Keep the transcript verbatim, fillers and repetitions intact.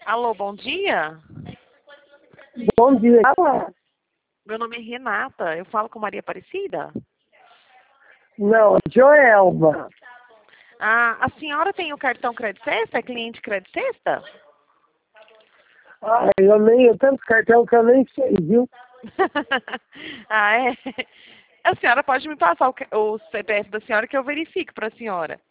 Alô, bom dia. Bom dia. Fala. Meu nome é Renata. Eu falo com Maria Aparecida? Não, Joelba. Ah, a senhora tem o cartão Crédito Sexta? É cliente Crédito Sexta? Ah, eu nem, eu tanto cartão que eu nem sei, viu? ah, é? A senhora pode me passar o, ca- o C P F da senhora que eu verifico para a senhora.